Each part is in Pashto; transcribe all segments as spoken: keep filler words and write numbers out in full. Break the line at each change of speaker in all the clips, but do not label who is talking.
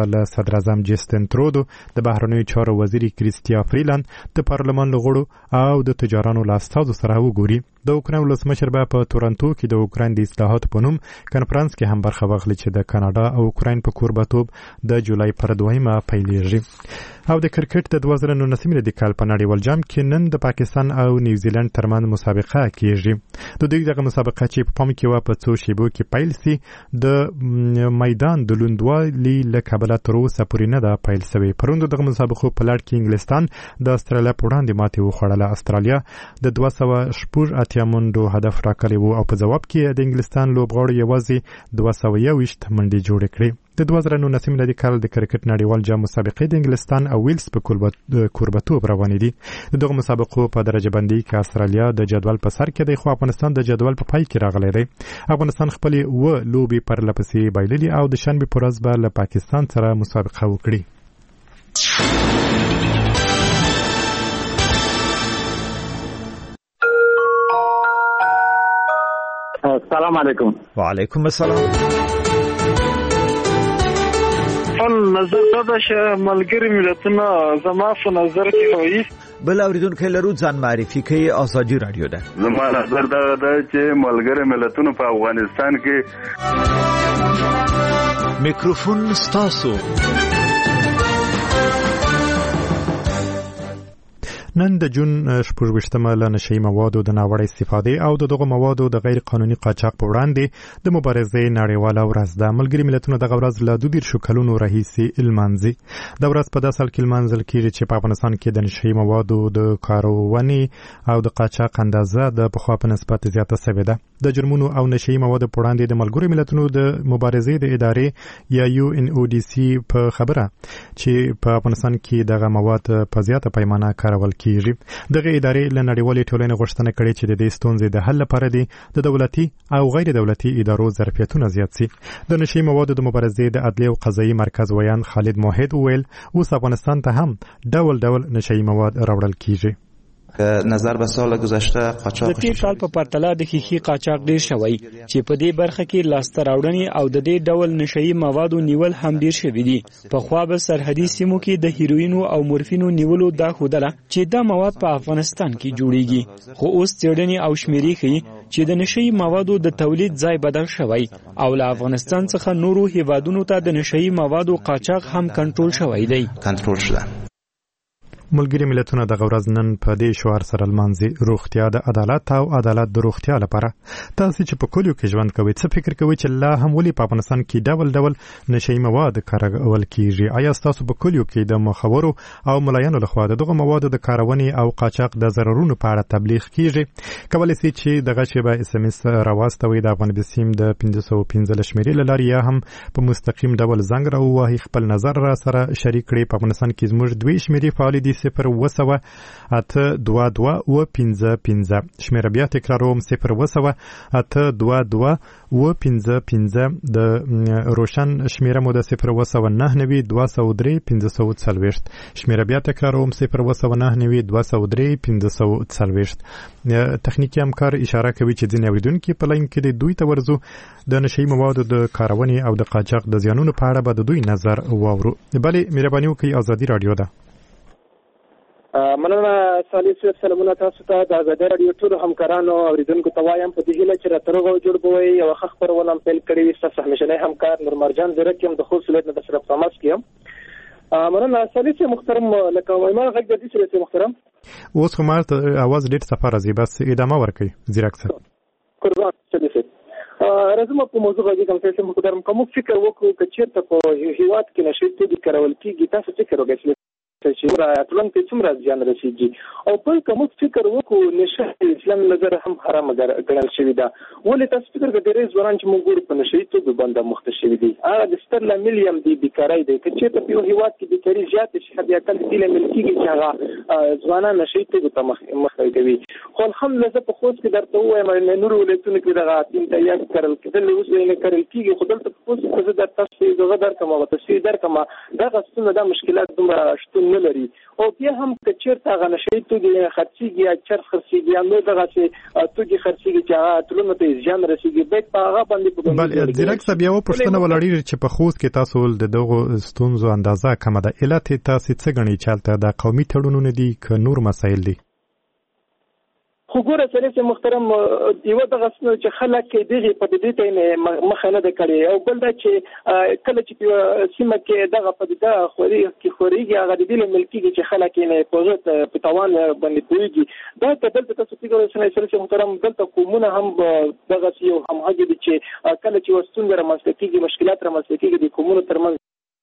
له صدر اعظم جسټین ترودو، د بهرنیو چارو وزیر کریستیا فریلند، د پارلمان له غړو او د تجارانو له استازو سره وګوري. د اوکراین ولسمشر به په تورنټو کې د اوکراین د اصلاحاتو په نوم کنفرانس کې هم برخه واخلي چې د کاناډا او اوکراین په کوربتوب د جولای پر دویمه پیلېږي. او د کرکټ د دوه زره نولسم د کال په نړیوال جام کې نن د پاکستان او نیوزیلند ترمنځ مسابقه کیږي. د دوی دغه مسابقه چې په پام کې و په څو شیبو کې پیل سي، د میدان د لوندوالي له کبله تر اوسه پورې نه ده پیل شوی. پروند دغه مسابقه په لړ کې انګلستان د استرالیا په وړاندې ماتې وخوړله. استرالیا د دوه سوه شپږ اتیا منډو هدف راکړی و او په ځواب کې د انګلستان لوبغاړو یوازې دوه سوه یوویشت منډې جوړې کړې. د دوه زره نولسم د کال د کرکټ نړیوال جام مسابقې د انګلستان او ویلز په کوربتوب روانې دي. د دغه مسابقو په درجه بندي کې استرالیا د جدول په سر کې دی، خو افغانستان د جدول په پای کې راغلی دی. افغانستان خپل و لوبي پر لپسې بایللي او د شنبه په ورځ به له پاکستان سره مسابقه وکړي.
السلام علیکم.
وعلیکم السلام.
خپل نظر دا چې ملګری ملتونه زما په نظر کې وایي.
بل اوریدونکو لرو ځان معرفي کوي. آزادي رادیو ده.
زما نظر دا ده چې ملګری ملتونه په افغانستان کې.
میکروفون ستاسو.
نن د جون شپږ ویشتمه له نشهیي موادو د ناوړه استفادې او د دغه موادو د غیر قانوني قاچاق په وړاندې د مبارزې نړیواله ورځ ده. ملګري ملتونه دغه ورځ له دوه دېرشو کلونو راهیسې لمانځي. دا ورځ په داسې حال کې لمانځل کېږي چې په افغانستان کې د نشهیي موادو د کارونې او د قاچاق اندازه د پخوا په نسبت زیاته شوې ده. د جرمونو او نشهیي موادو په وړاندې د ملګرو ملتونو د مبارزې د ادارې یا یو ان او ډي سي په خبره چې په افغانستان کې دغه مواد په زیاته پیمانه کارول کېږي. دغه ادارې له نړیوالې ټولنې غوښتنه کړې چې د دې ستونزې د حل لپاره دي د دولتي او غیر دولتي ادارو ظرفیتونه زیات شي. د نشهیي موادو د مبارزې د عدلي او قضایي مرکز ویان خالد موحد وویل اوس افغانستان ته هم ډول ډول نشهیي مواد راوړل کیږي.
نظر به سال گذشته قاچاق
د تیر کال په پرتله د ښیښې قاچاق ډیر شوی چې په دې برخه کې لاسته راوړنې او د دې ډول نشهیي موادو نیول هم ډیر شوي دي. په خوا به سرحدي سیمو کې د هیروینو او مورفینو نیولو دا ښودله چې دا مواد په افغانستان کې جوړیږي، خو اوس څېړنې او شمیرې ښیي چې د نشهیي موادو د تولید ځای بدل شوی او له افغانستان څخه نورو هیوادونو ته د نشهیي موادو قاچاق هم کنټرول شوی دی.
کنټرول شوی.
ملګري ملتونه دغه ورځ نن په دې شعار سره لمانځي: روغتیا د عدالت او عدالت د روغتیا لپاره. تاسو چې په کلیو کې ژوند کوئ څه فکر کوئ چې لا هم ولې په افغانستان کې ډول ډول نشهیي مواد کارول کیږي؟ آیا تاسو په کلیو کې د مخورو او ملایانو لخوا دغه موادو د کارونې او قاچاق د ضررونو په اړه تبلیغ کیږي؟ کولی شئ چې دغه شیبه اس ام اس راواستوئ د افغان بسیم د پنځه سوه پنځه شمیرې له لارې، یا هم په مستقیم ډول زنګ راووهئ، خپل نظر را سره شریک کړئ. په افغانستان کې زموږ دوې شمیرې فعالې دي: صفر اوه سوه اته دوه دوه اوه پنځه پنځه. شمیره بیا تکراروم: صفر اوه سوه اته دوه دوه اوه پنځه پنځه. د روشن شمیره مو د صفر اوه سوه نهه نوي دوه سوه درې پنځه سوه څلوېښت. شمیره بیا تکراروم: صفر اوه سوه نهه نوي دوه سوه درې پنځه سوه څلوېښت. تخنیکي همکار اشاره کوي چې ځینې اوریدونکي په لاین کې د دوی ته ورځو د نشهیي موادو د کارونې او د قاچاق د زیانونو په اړه به د دوی نظر واورو. بلې مهرباني وکړئ. ازادي رادیو ده.
مننه صالح صاحب. سلامونه تاسو ته. د ازادي رادیو ټولو همکارانو او اوریدونکو ته وایم په دې هیله چې راته روغ او جوړ بوئ. یو ښه خپرونه هم پیل کړې وي. ستاسو همیشنی همکار نور مرجان زیرک یم د خوست ولایت نه د شرف سماس کې یم. مننه صالح صاحب محترم. لکه وایما غږ د دې سره محترم
اوس خو مارت اواز ډېر سفر راځي، بس ادامه ورکړئ زیرک صاحب.
قربان صالح صاحب. راځم په موضوع باندې کوم څه محترم کوم فکر وکړو چې چیرته په هیواد کې نشي توګه کارول کیږي. تاسو فکر وکړئ چې راتلون کې څومره ځان رسیږي او بل کوم فکر وکړو نشه اسلام نظر هم حرام ګڼل شوی دا. ولې تاسو فکر کوئ ډېر ځوانان چې موږ ګورو په نشي توګه باندې مخته شوی دي؟ هغه د ستر لامل یم دی بیکارۍ دی. چې په یو هیواد کې بیکاري زیات شي بیا کله دې لامل کېږي چې هغه ځوانان نشي توګه ته مخ کوي. خو الحمدلله په خوست کې درته وایم نور ولایتونو کې دغه امتیاز کړل کېدل اوس نه کړل کېږي. خو دلته په خوست کې زه درته څه زغ درکم او تاسو درکم دغه څه د مشکلات دومره شتون نه لري او بیا هم که چیرته هغه نشي توګي خرڅيږي یا چرخ خرڅيږي یا نو دغه چې توګي خرڅيږي چې هغه ټولنه ته زیان رسیږي باید په هغه باندې
بل ډایرکټ صاحب یو پوښتنه ولري چې په خوست کې تاسو د دغه ستونزو اندازه کومه ده علت تاسو څه غني چالت د قومي تړونونه دي ک نور مسایل دي
خو ګوره سره محترم یو دغه چې خلک دغه په دې ته مخه نه کړي او بل دا چې کله چې سیمه کې دغه په دې خوري کې خوريږي هغه د دې ملکي چې خلک نه پوزت په توان باندې پويږي دا ته دلته تاسو پیګور سره محترم دلته کومونه هم دغه یو هم هغه دي چې کله چې وستون رامنځته کیږي مشکلات رامنځته کیږي د کومونو ترمنځ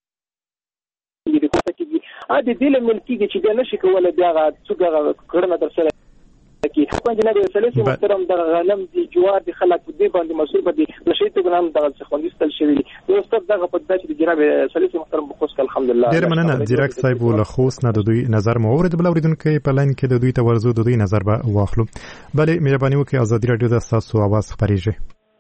د کومه کیږي ا دې دې ملکي چې دا نشي کولای بیا څنګه کړنه در سره کی خپل جناب سلیسي محترم د غنم دي جوار دي خلک دې باندې مسؤل بدي نشي ته ګنام د خوندستل شوی دي نو ستاسو دغه په داسې د جناب سلیسي محترم بخوس الحمدلله
ډیر مننه ډایرکټ صاحب ول خوس نه د دوی نظر مو اورید بل اوریدونکو په لاین کې د دوی ته ورزو د دوی نظر به واخلو بلې مهرباني وکړئ ازادي رادیو د تاسو आवाज خبريږي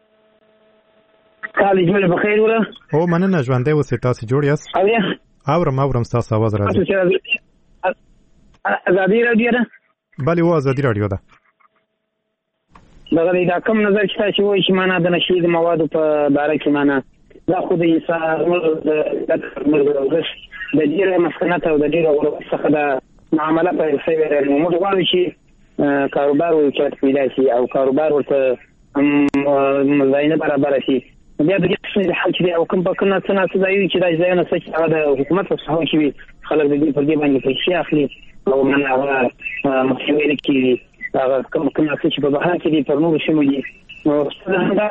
کالي جوړ بخیر وره
او مننه ژوندې وسه تاسو جوړ یاست اورم اورم تاسو आवाज راځي
ازادي رادیو ده
بله و ازادي رادیو ده
دغه دا کوم نظر چې تاسو وایي چې معنا د نشي د موادو په باره کې معنا دا خو د انسان د ډیره مسکنات او د ډیره غوړ څخه د معاملات په سیوره موږ غواړو چې کاروبار وکړي پیدا شي او کاروبار ورته مزاینه برابر شي بیا د دې حل چې او کوم په کنه څنګه څه دی چې دا ځای نه څه هغه د حکومت څخه شي خلک د دې په دې باندې پیسې اخلي او من هغه مخکې کې هغه کوم کوم څه چې په بهر کې دي پر نور شمو دي نو څنګه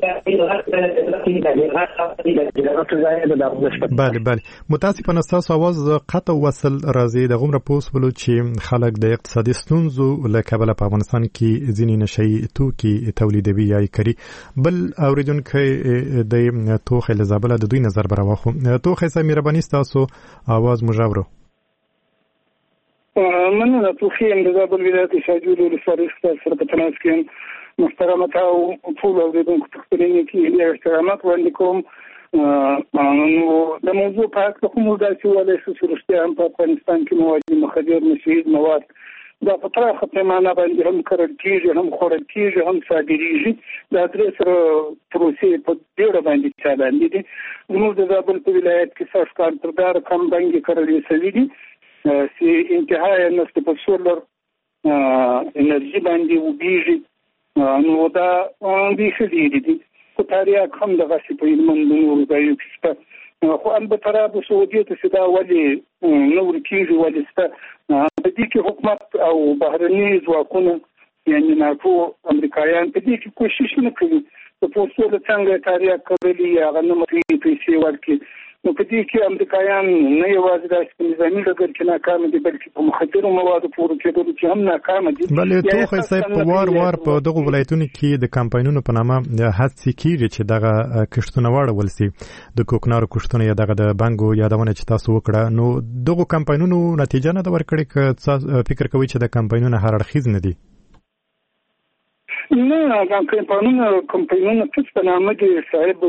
بله بله متاسفانه تاسو आवाज قطع وصل راځي د غومره پوس بلو چې خلک د اقتصادي ستونزو له کبله په افغانستان کې ځینې نشي توکي تولیدوي یا کړي بل اوریدونکو د توخه لزابله د دوی نظر براوخو توخه سم مهرباني تاسو आवाज مجاورو
مننه توخیم د زابل ولایت شاجور لسارخ سره په تناس کې محترمات او ټول اوریدونکو تخبرینه کې احترامات وړاندې کوم نو د موضوع په اړه کوم داسې ولې چې رښتیا هم په افغانستان کې مواد مخدر نشي مواد دا په طرفه پیمانه باندې هم کړل کېږي هم خورل کېږي هم صادریږي دا درې سره پروسې په ډېر باندې چالان دي نو د زابل په ولایت کې سرکار تردار کم باندې کړل شوی دي سي انتهای نست په سولر انرژي باندې وبېږي نو دا د شدید دي په تاریخ هم د غصب په منځونو راځي چې خو البته را د سعودي ته صدا ولي نور کېږي ولي ست د دې کې حکومت او بهرني ځواکونه یعنی ناتو امریکایان په دې کې کوشش نه کوي په پوسټو د څنګه تاریخ کوي هغه نو مخې پیسې ورکړي نو په دې کې امریکایان نه یوازې د نظامي ډګر کې ناکام دي بلکې په مخدرو موادو پورې کېدل چې هم ناکام دي
بلې توخه صاحب په وار وار په دغه ولایتونو کې د کمپاینونو په نامه هڅې کیږي چې دغه کښتونه واړول سي د کوکنارو کښتونه یا دغه د بانګو یادونه چې تاسو وکړه نو دغه کمپاینونو نتیجه نه ورکړي چې فکر کوي چې د کمپاینونو هر اړخیز نه دي
نه دا کمپاینونو کمپاینونو څه په نامه دي صاحب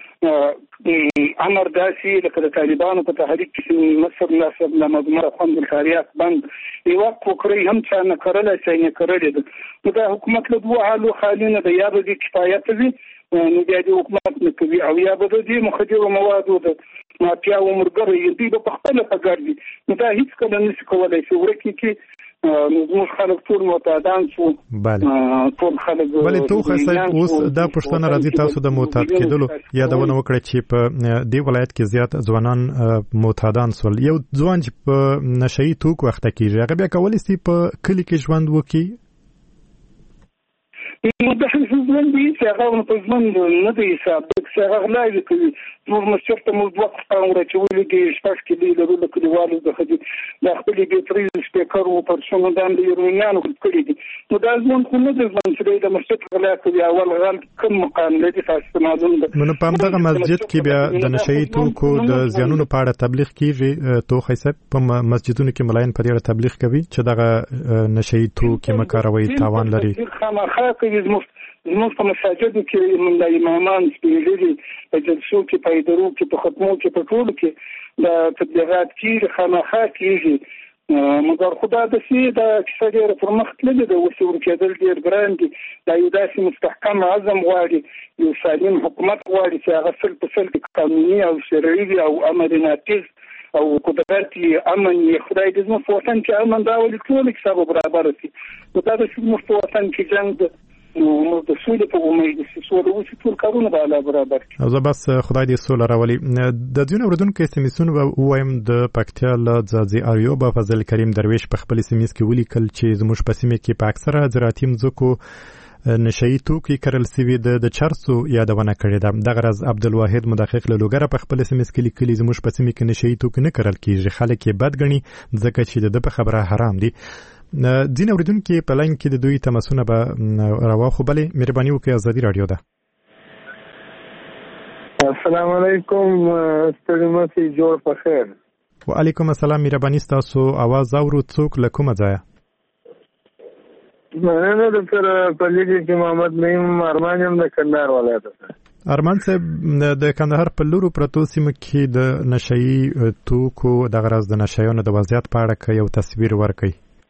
امر داسي لکه د طالبانو په تحریک کې مصر ناسب لمضمر خوند الخاریات بند یو کوکري هم څنګه نه کړل چې نه کړل نو دا حکومت له دوه حالو خالینه د یاد دي کفایت وي نو د حکومت نه کوي او یا به د مخدر موادو د مافیا او مرګري دي په خپل پګړدي نو دا هیڅ کله نشي کولای چې ورکی کې نو خلک ټول معتادان شو
بله
ټول خلک
بله توخه صاحب اوس دا پښتنه راځي تاسو د معتاد کېدلو یادونه وکړه چې په دې ولایت کې زیات ځوانان معتادان سول یو ځوان چې په نشئی توک وخت کېږي هغه بیا کولی شي په کلی کې ژوند وکړي
نو د ژوند دي چې هغه په ژوند نه دی حساب چې هغه غلاوي کوي نو مشرته مو دوه څنګه چې ولې دې شپږ کې دی له له کلیوالو د خدي د خپل بیټري سپیکر او پرسونو د یورونیانو کړی دي نو دا ژوند خو نه د ژوند چې د مشرته غلا کوي اول غل کوم مقام لري تاسو معلوم ده
نو په همدغه مسجد کې بیا د نشئی توکو د زیانونو په اړه تبلیغ کیږي توخه صاحب په مسجدونو کې ملاین په اړه تبلیغ کوي چې دغه نشئی توکي مکاروي تاوان لري
زموږ په مساجدو کې موږ امامان سپیږي په جلسو کې ادارو کې په ختمو کې په ټولو کې د تبلیغات کې خامخا کېږي، مګر خدا د سي د کیسه ډېر پر مخ تللې ده، اوس ورکېدل ډېر ګران دي. دا یو داسې مستحکم عزم غواړي، یو سالم حکومت غواړي چې هغه سل په سل قانوني او شرعي وي او امر نافذ او قدرت امن یې. خدای دې زموږ په وطن کې امن راولي، ټول کسب برابر شي. نو دا د زموږ په وطن کې جنګ ده، نو موږ د سولې په امید چې سوله وشي، ټول کارونه به الله برابر کړي.
او زه بس خدای دې سوله راولي. د ځینو اورېدونکو اس ام اسونه به ووایم د پکتیا له ځاځي اریوبه فضل کریم درویش په خپل اس ام اس کې ولیکل چې زموږ په سیمه کې په اکثره زراعتي مځکو نشئی توکي کرل سوي د چرسو یادونه کړې ده. دغه راز عبدالواحد مدقق له لوګره په خپل اس ام اس کې لیکلي زموږ په سیمه کې نشئی توکي نه کرل کیږي، خلک یې بد ګڼي ځکه چې د په خبره حرام دي. ځینې اورېدونکي په لاین کې د دوی تماسونه به راواخوبلې. مهرباني وکړئ، ازادي راډیو ده.
السلام علیکم، ستړي مشئ، جوړ په خیر.
وعلیکم السلام، مهرباني ستاسو اواز اورو. څوک له کومه ځایه؟
مننه ډاکټر پلیږي چې محمد نعیم ارمان یم د کندهار ولایت څخه.
ارمان صاحب، د کندهار په لورو پرتو سیمو کې د نشئی توکو دغه راز د نشایانو د وضعیت په اړه یو تصویر ورکړئ.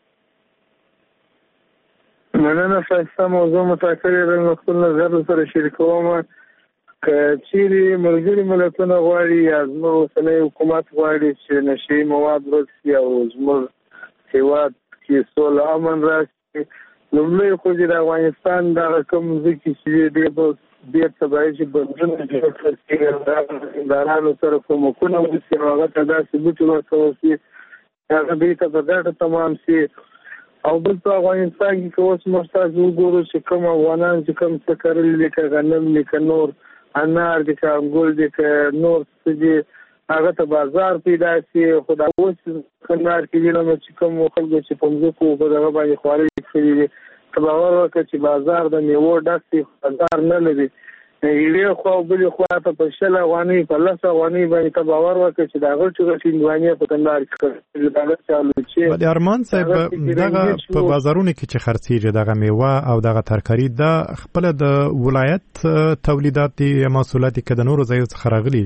مننه، ښایسته موضوع مطرح رنګ خپل نظر سره شریکوم. که چیرې ملګري ملتونه غواړي یا زموږ اوسنی حکومت غواړي چې نشئی مواد ورک شي او زموږ هېواد کې سوله امن راشي، لومړی خو چې د افغانستان دغه کوم ځکه چې ډېر ډېر څه باید چې بندونه جوړ کړل شي، ادارانو سره کومکونه وشي او هغه ته داسې بوټي ورکول شي هغه دوی ته په ګټه تمام شي. او بل په افغانستان کې که اوس موږ تاسو وګورو چې کوم افغانان چې کوم څه کرلي دي، که غنم دي، که نور انار دي، که انګور دي، که نور څه دي، هغه ته بازار پیدا شي. خو دا اوس کندهار کې وینم چې کوم خلکو چې په مځکو په دغه باندې خوارۍ کړي دي، ته باور وکړه چې بازار د میوو ډک دی، بازار نه لري. یوې خوا او بلې خوا ته په شل افغانۍ په لس افغانۍ باندې ته باور وکړه چې د غټو غټې هندوانې په کندهار کې دغه چالو چې
د ارمان صاحب دغه په بازارونو کې چې خرڅېږي دغه میوه او دغه ترکاري دا خپله د ولایت تولیدات دي یا محصولات که د نورو ځایو څخه راغلي؟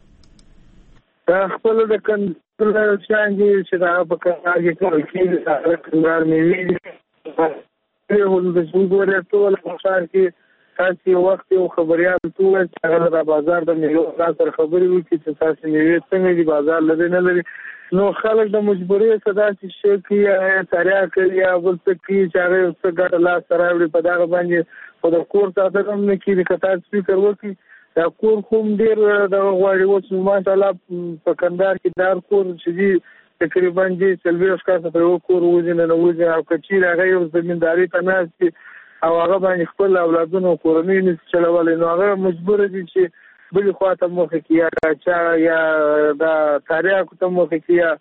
دا خپله د کندهار شیان دي چې دغه په کندهار کې کرل کېږي، د کندهار میوې دي. وګورئ ټول په ښار کې تاسو یو وخت یو خبریال ټول چې هغه د بازار د میوې سره خبرې وکړي چې تاسو میوې څنګه دي، بازار لري نه لري. نو خلک د مجبورۍ صدا چې شي کې تریا کوي یا بل څه کوي چې هغه څه ګټه لاس سره وړي په دغه باندې په د کور ساته هم نه کېږي. که تاسو فکر وکړي دا کور خو ډېر دغه غواړي. اوس ماشاءالله په کندهار کې دار کور چې دي تقریبا دې څلوېښت کسه په یو کور وځي نه وځي، او که چیرې هغه یو زمینداري ته ناست دي او هغه باندې خپل اولادونو کورنۍ نشي چلولی، نو هغه مجبور دي چې بلې خوا ته موخه کړي یا قاچا یا د تریاکو ته موخه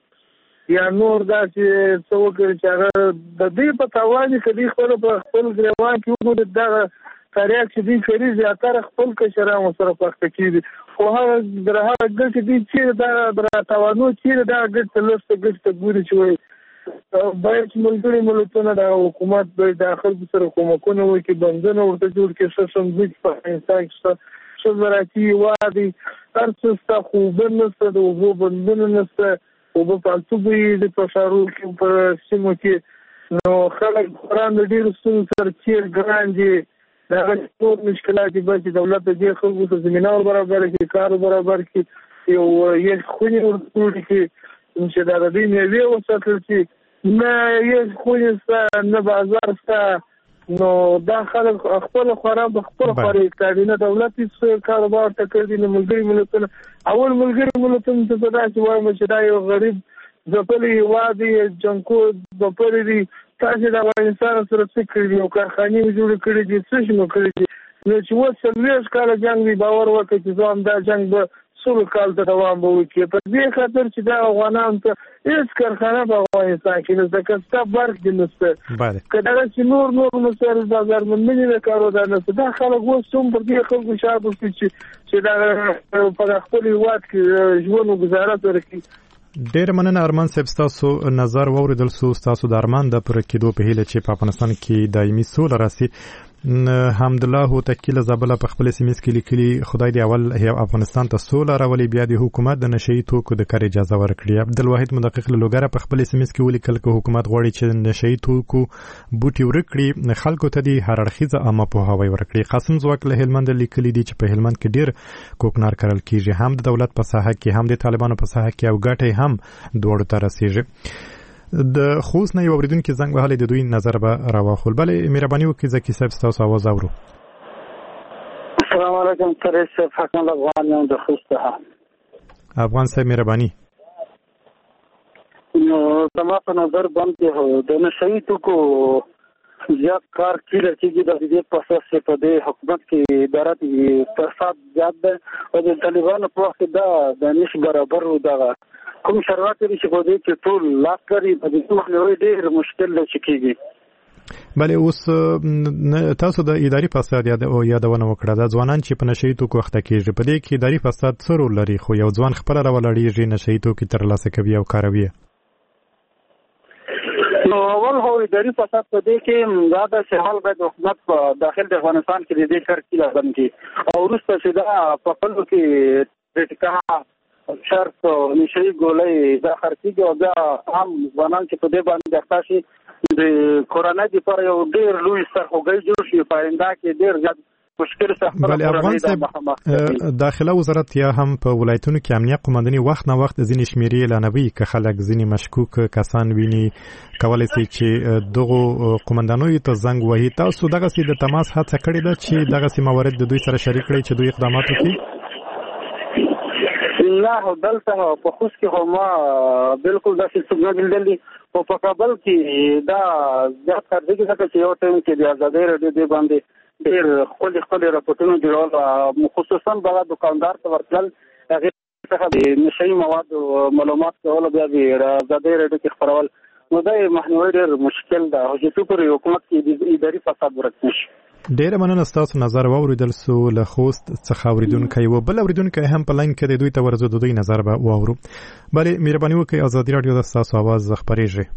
کړي یا نور داسې څه وکړي چې هغه د دې په تاوان کې دوی خپل په خپل ګریوان کې وګوري دغه تریاک چې دوی کوي زیاتره خپل کشرانو سره پخته کېږي. خو هغه د هغه ګټې دوی چیرې دا د تاوانو چیرې دا ګټ ته لږ څه ګټ ته ګوري چې وایي باید چې ملګري ملتونه د حکومت باید د خلکو سره کومکونه وکړي، بندونه ورته جوړ کړي، ښه سمځکې په افغانستان کې شته، ښه زراعتي هېواد دی، هر څه شته خو اوبه نشته، د اوبو بندونه نشته، اوبه فالتو بهېږي په ښارونو کې په سیمو کې. نو خلک خوران د ډېرو ستونزو سره چیر ګران دي. د هغه ټول مشکلات دي بس چې دولت د دې خلکو ته زمینه ور برابره کړي، کار برابر کړي، یو یې خونې ورته جوړې کړي چې د دوی میوې وساتل شي. نه یې خونې شته نه بازار شته، نو دا خلک خپل خورا په خپل خوري کوي، نه دولت هیڅ کاروبار ته کوي، نه ملګري ملتونه. اول ملګري ملتونه ته دا چې وایم چې دا یو غریب ځپلي هېواد دی، جنګو ځپلي دي، تاسو د افغانستان سره څه کړي دي او کارخانې جوړې کړي دي، څه شي مو کړي دي. نو چې اوس څلوېښت کاله جنګ دی، باور وکړئ چې زه هم دا جنګ به څلور کال ته دوام به وکړي، په دې خاطر چې دا افغانانو ته هېڅ کارخانه په افغانستان کې نشته، که ستا برق دې نشته، که دغه چې نور نور مسایل بازارموندنې د کارو دا نشته. دا خلک اوس هم پر دې خلکو شاته شي چې چې دغه په خپل هېواد کې ژوند او ګزاره سره کړي.
ډېر مننه ارمان صاحب، ستاسو نظر واورېدل سو. ستاسو د ارمان د پوره کېدو په هیله چې په افغانستان کې دایمي سوله راسي. حمدالله هوتکی له زابله په خپل سیمز کې لیکلي خدای دې اول افغانستان ته سوله راولي بیا د حکومت د نشئی توکو د کار اجازه ورکړي. عبدالواحد مدقق له لوګره په خپل سیمز کې ولیکل چې حکومت غواړي چې نشئی توکو بوټي ورکړي خلکو ته د هر اړخیزه عامه پوهاوی ورکړي. قاسم زواک له هلمند لیکلي دي چې په هلمند کې ډیر کوکنار کرل کیږي هم د دولت په ساحه کې هم د طالبانو په ساحه کې او ګټه هم دوړو ته رسیږي. د خوست نه یو اوریدونکو زنګ وهلی د دوی نظر به راواخل. بلې مهرباني وکړئ زکي صاحب تاسو आवाज اورو.
السلام علیکم تریس حکم افغان یم د خوست څخه. افغان
صاحب مهرباني.
نو زما په نظر باندې د نشئی توکو زیات کار کیږي چې د دې په اساس په دې حکومت کې ادارات فساد زیات ده او د طالبانو په وخت دا د نش برابر و دغه کوم شرایط لري چې په دې کې ټول لاس لري په دې مخنیوي ډېر مشکل دی چې کیږي.
بلې اوس تاسو د اداري فساد یاد او یادونه وکړه د ځوانان چې په نشئی توکو اخته کیږي په دې کې اداري فساد څه رول لري خو یو ځوان خپل راولړیږي نشئی توکي ترلاسه کوي او کاروي.
نو اول هو اداري فساد په دې کې دا د شمال باید حکومت په داخل د افغانستان کې د دې کار کیلا باندې او وروسته چې دا په خپل کې ټکا شرط نشئی ګولې دا خرڅيږي او دا هم ځوانان چې په دې باندې اخته د کورونا د پر یو ډېر لوی سرخوږی جوړ شي په آینده کې ډېر زیات مشکل سره.
بلې افغان صاحب داخله وزارت یا هم په ولایتونو کې امنیت قومنداني وخت نه وخت ځینې شمیرې اعلانوي که خلک ځینې مشکوک کسان ویني کولی شي چې دغه قومندانوي ته زنګ وهي. تاسو دغسې د تماس هڅه کړې ده چې دغسې موارد د دوی سره شریک کړئ چې دوی اقدامات وکړي؟
الله دلته په خوست کې هم بالکل داسې څه نه لیدلي او په کابل کې دا زیات کار دی چې یو ټیم کې د آزادۍ راډیو دی باندې ډېر خپل خپل راپورټونه جوړول خصوصا به دکاندار ته ورتل هغه څخه د نشئی مواد معلومات کول بیا د آزادۍ راډیو کې خبرول نو دا مخنیوي ډېر مشکل ده او چې پر حکومت کې د اداري فساد ورک نشي.
ډېر مننه ستاسو نظر واوریدل سو له خوست څخه اوریدونکو یو بل اوریدونکو هم په لاین کې د دوی ته ورزو د دوی نظر به واورو. بلې مهرباني وکړئ ازادي رادیو د تاسو आवाज خبرېږي.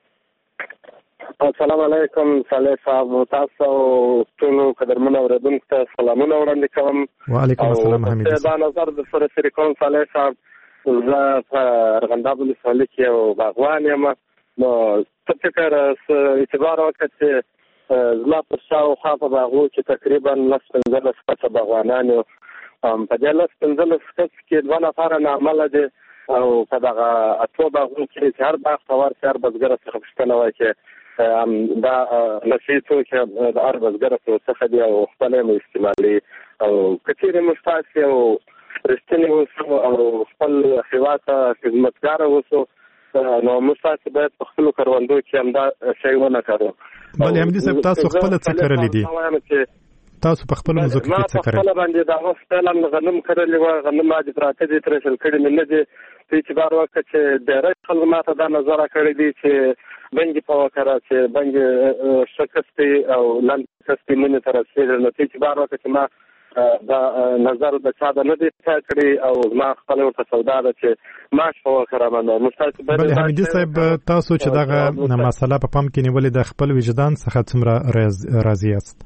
السلام علیکم صالح صاحب تاسو ټول قدرمن اوریدونکو ته سلامونه وړاندې کوم.
وعلیکم السلام حمید.
دا نظر د سره شریکون صالح صاحب زه په ارغنداب ولسوالۍ کې یو باغوان یم. نو څه فکر اعتبار وکړه چې زما په شاوخوا په باغو کې تقریبا لس پنځلس کسه باغوانان یو. په دې لس پنځلس کس کې دوه نفره نامله دي او په دغه اتو باغو کې چې هر باغ ته ورسي هر بزګر څخه پوښتنه وایي چې دا نشئی توکي د هر بزګر څخه دي او خپل یې استعمالي او که چېرې موږ تاسې او رښتینې اوسو او خپل هېواد ته خدمتګاره اوسو نو موږ تاسې باید په خپلو کروندو کې همدا شی ونه کړو.
بلې حمدي صاحب تاسو خپله څه کرلي دي؟ تاسو په خپلو مځکو کې څه کرل؟
ما په خپله باندې د هغه فعلا غنم کرلي وه غنم عادي پراته دي ترېښل کړي مې نه دي. په اعتبار وکړه چې ډېری خلکو ما ته دا نظره کړې دي چې بنګې په وکړه چې بنګې ښه کسبې او لاندې کسبې منې ته رسېږي. نو په اعتبار وکړه چې ما دا نظر د چا د نه دی ځای کړی او زما خپله ورته سودا ده چې معاش په وکړم. نو موږ تاسو باید
بلې حمیدي صاحب تاسو چې دغه مسله په پام کې نیولې د خپل وجدان څخه څومره راضي یاست؟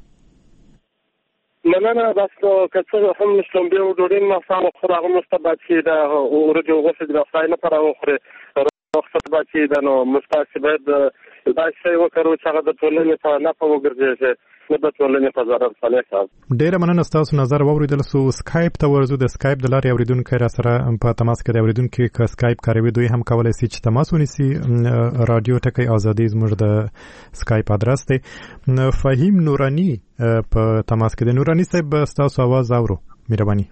مننه. بس نو که څه هم شلومبې او ډوډۍ ماښام وخورو هغه موږ ته باید چې د وریجو غوښې د خدای لپاره وخورې رخصت باید چې ده نو موږ تاسې باید دا شی وکړو چې هغه د ټولنې په نفع وګرځېږي نه د ټولنې په ضرر. صالح صاحب
ډېره مننه ستاسو نظر واورېدل سو. سکایپ ته ورځو د سکایپ د لارې اورېدونکی را سره په تماس کې د اورېدونکي که سکایپ کاروي دوی هم کولی سي چې تماس ونیسي. راډیو ټکی ازادي زموږ د سکایپ ادرس دی. فهیم نوراني په تماس کې د نوراني صاحب ستاسو आवाज اورو مهرباني.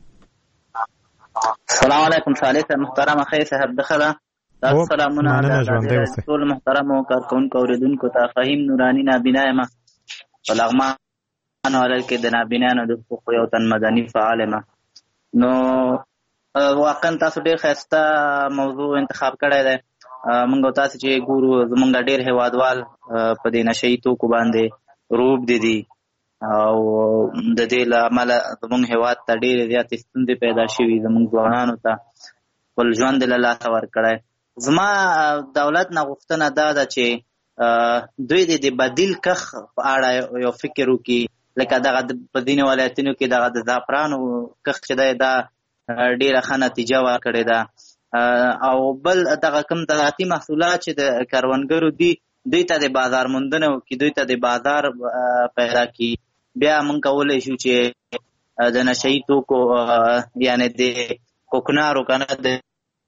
السلام علیکم صالح صاحب محترم اخی صاحب دخله تاسو سلامونه د ټول محترم او کارکونکو اوریدونکو ته. فهیم نوراني نابینا یم په لغمان ولایت کې د نابینانو د حقوقو یو تن مدني فعال یم. نو واقعا تاسو ډېر ښایسته موضوع انتخاب کړی دی. موږ تاسو چې ګورو زموږ ډېر هېوادوال په دې نشئی توکو باندې روږدي دي او د دې له امله زموږ هېواد ته ډېرې زیاتې ستونزې پیدا شوي. زموږ ځوانانو ته خپل ژوند یې له لاسه ورکړی. زما دولت نه غوښتنه دا ده چې دوی د بدیل کښ په اړه یو فکر وکړي لکه دغه په ځینې ولایتونو کې دغه د زعفرانو کښت چې دی دا ډېره ښه نتیجه ورکړې ده. او بل دغه کوم زراعتي محصولات چې د کروندګرو دي دوی ته د بازار موندنه وکړي، دوی ته د بازار پیدا کړي. بیا موږ کولی شو چې د نشه یي توکو یعنې د کوکنارو که نه د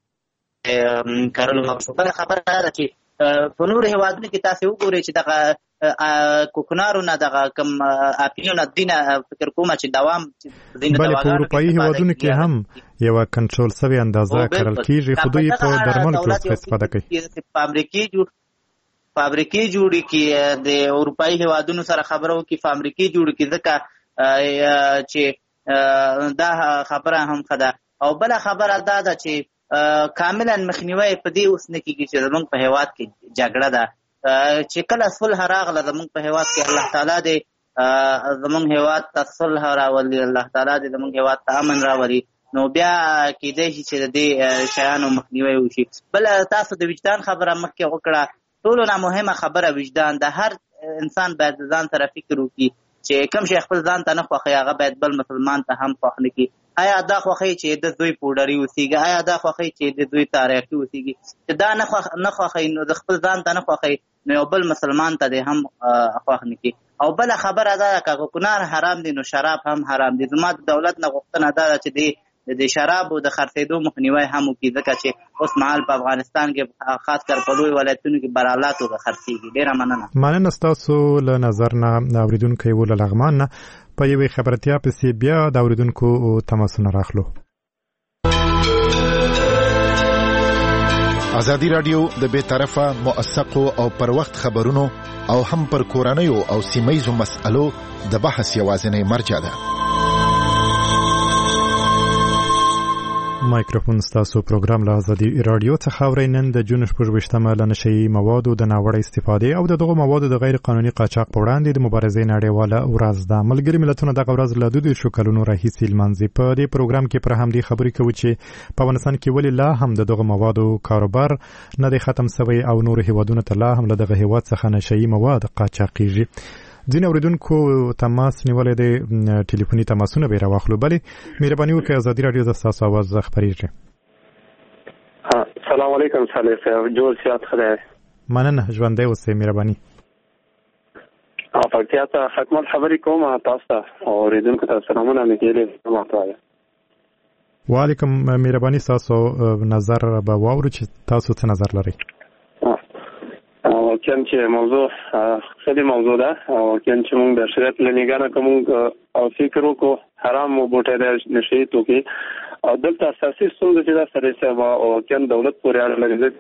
کرلو بله خبره ده چې په نورو هېوادونو کې تاسې وګورئ چې دغه کوکنارو نه دغه کوم اپینونه دي نه فکر کومه چې دوام
بلې په اروپایي هېوادونو کې هم یوه کنټرول سوې اندازه کرل کېږي، خو دوی په درملو کې ورڅخه استفاده کوي.
فابریکې جوړ فابریکې جوړې کړي، د اروپایي هېوادونو سره خبره وکړي، فابریکې جوړې کړي، ځکه چې دا خبره هم ښه ده. او بله خبره دا ده چې کاملا مخنیوی په دې اوس نه کېږي چې زموږ په هېواد کې جګړه ده. چې کله صلح راغله زموږ په هېواد کې، الله تعالی دې زموږ هېواد ته صلح راولي، الله تعالی دې زموږ هېواد ته امن راولي، نو بیا کېدی شي چې د دې شیانو مخنیوی وشي. بله تاسو د وجدان خبره مخکې وکړه، ټولو نه مهمه خبره وجدان ده. هر انسان باید ځان سره فکر وکړي چې کوم شی خپل ځان ته نه خوښوي هغه باید بل مسلمان ته هم خوښ نه کړي. آیا دا خوښوي چې د دوی پوډري اوسېږي؟ آیا دا خوښوي چې د دوی تاریخي اوسېږي؟ چې دا نه خوښوي نو د خپل ځان ته نه خوښوي نو یو بل مسلمان ته دې هم خوښ نه کړي. او بله خبره دا ده که کوکنار حرام دی نو شراب هم حرام دی. زما د دولت نه غوښتنه دا ده چې د د شرابو د خرڅېدو مخنیوی هم وکړي، ځکه چې اوس مهال په افغانستان کې خاص کر په لوی ولایتونو کې برالله توګه خرڅېږي. ډېره مننه.
مننه ستاسو له نظر نه. اورېدونکی و له لغمان نه په یوې خبرتیا پسې بیا د اورېدونکو تماسونه راخلو.
ازادي راډیو د بې طرفه موثقو او پر وخت خبرونو او هم پر کورنیو او سیمهیزو مسألو د بحث یوازینی مرجع ده.
مایکروفون ستاسو پروګرام له ازادي راډیو څخه اورئ. نن د جون شپږ ویشتمه له نشه یي موادو د ناوړه استفادې او د دغو موادو د غیر قانوني قاچاق په وړاندې د مبارزې نړیواله ورځ ده. ملګري ملتونه دغه ورځ له دوه دېرشو کلونو راهیسې لمانځي. په دې پروګرام کې پر همدې خبرې کوو چې په افغانستان کې ولې لا هم د دغو موادو کاروبار نه دی ختم سوی او نورو هېوادونو ته لا هم له دغه هېواد څخه نشه یي مواد قاچاقېږي. ځینې اورېدونکو تماس نیولی دی، ټلیفوني تماسونه به یې راواخلو. بلې مهرباني وکړئ، ازادي راډیو د ستاسو اواز خپرېږي.
السلام علیکم صالح صاحب، جوړ سیات ښه دی.
مننه، ژوندی اوسئ، مهرباني.
پکتیا ته خدمت خبرې کوم تاسو ته او اورېدونکو ته سلامونه مې کېدلی محتوا.
وعلیکم، مهرباني ستاسو نظر به واورو چې تاسو څه نظر لرئ.
واقعا چې موضوع خیلی موضوع ده، واقعا چې موږ د شریعت له نگاه نه کوم او فکر وکړو حرام او بوټي د نشه یي توکي او دلته اساسي ستونزه چې دا سره سبا واقعا دولت پورې اړه لري.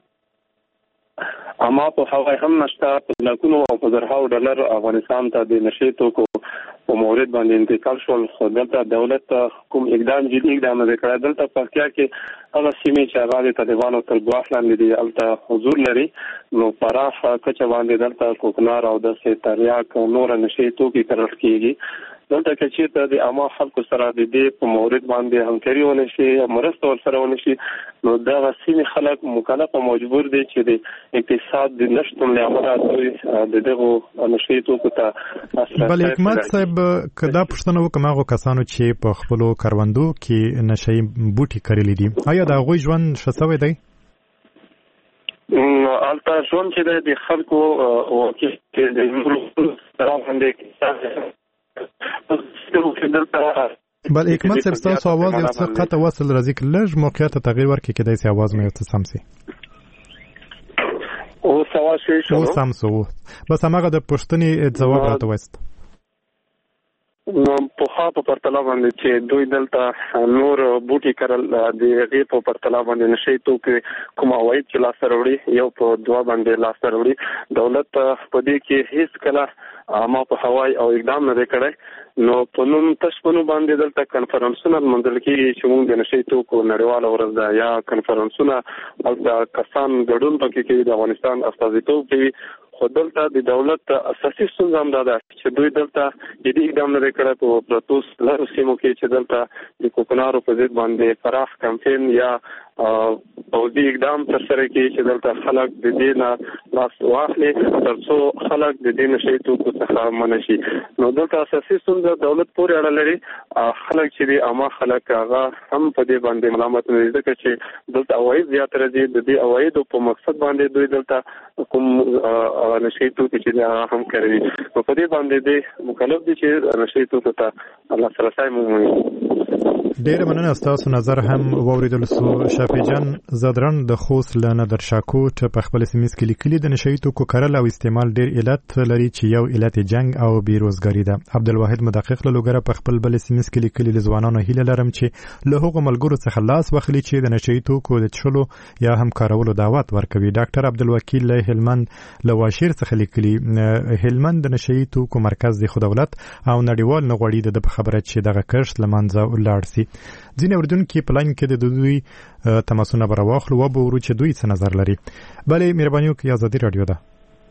اما په هغه هم نشته په لکونو او په زرهاو ډالر افغانستان ته د نشه یي توکو په مورد باندې انتقال شول، خو دلته دولت کوم اقدام جدي اقدام نه کړی. دلته پکتیا کې هغه سیمې چې هغه د طالبانو تر ګواښ لاندې دي هلته حضور لري، نو پراخ کچه باندې دلته کوکنار او داسې تریاک او نور نشه یي توکي کرل کېږي. دلته که چېرته د عامه خلکو سره د دې په مورد باندې همکاري ونه شي، مرسته ورسره ونه شي، نو دغه سیمې خلک مکلف او مجبور دي چې د اقتصاد د نشتون له امله دوی د دغو نشه یي توکو ته لاسرسی.
بلې حکمت صاحب، که دا پوښتنه وکړم هغو کسانو چې په خپلو کروندو کې نشه یي بوټي کرلي دي، آیا د هغوی ژوند ښه سوی دی؟
هلته ژوند چې دی د خلکو واقع د
بل حکمت صاحب، ستاسو اواز یو څه قطع وصل راځي، که لږ موقعیت ته تغییر ورکړي کېدای شي اواز مې یو څه سم شي.
اوس اواز ښه شو؟
اوس سم شو. بس هماغه د پوښتنې ځواب راته وایست.
نو په خا په پرتله باندې چې دوی دلته نور بوټي کرل د هغې په پرتله باندې نشه یي توکي کوم عواید چې لاسته راوړي یو په دوه باندې لاسته راوړي، دولت په دې کې هیڅ کله ما په هوای او اقدام نه دی کړی. نو په نوم تشپنو باندې دلته کنفرانسونه لمانځل کېږي چې موږ د نشه یي توکو نړیواله ورځ ده، یا کنفرانسونه هلته کسان ګډون پکې کوي، د افغانستان استازیتوب کوي. خو دلته د دولت اساسي ستونزه هم دا ده چې دوی دلته جدي اقدام نه دی کړی په پرتو لرو سیمو کې چې دلته د کوکنارو په ضد باندې پراخ کمپین یا او دې اقدام تر سره کې چې دلته خلک د دې نه لاس واخلي ترڅو خلک د دې نشي توکو څخه منشي. نو دلته اساسي ستونزه دولت پورې اړه لري. خلک چې دي عامه خلک هغه هم په دې باندې ملامت نه دي ځکه چې دلته عواید زیات راځي. د دې عواید په مقصد باندې دوی دلته کوم نشي توکو چې هم کوي. نو په دې باندې دې مکلف دي چې نشي توکو ته الله سره سم ومني.
ډیر مننه تاسو نظر هم ووریدل سو. شافی جان زدران د خوست له نادر شاکوټ په خپل سیمه کې لیکلي د نشئی توکو کارل او استعمال ډیر علت لري چې یو علت جنگ او بیروزګاری ده. عبدالواحد مدقق له لوګره په خپل بل سیمه کې لیکلي لزوانانو هیله لرم چې له هغو ملګرو څخه لاس واخلي چې د نشئی توکو د چلو یا هم کارولو دعوت ورکوي. ډاکټر عبدالوکیل له هلمند له واشیر څخه لیکلي هلمند د نشئی توکو مرکز دی خو دولت او نړیوال نه غوړي د خبره چې دغه کښت لمنځه ولاړ سي. ځینې اردوونکي پلان کې د دوی تماسونه براواخلو و به ورو چې دوی څه نظر لري. بلې مهرباني وکړئ ازادي رادیو ده.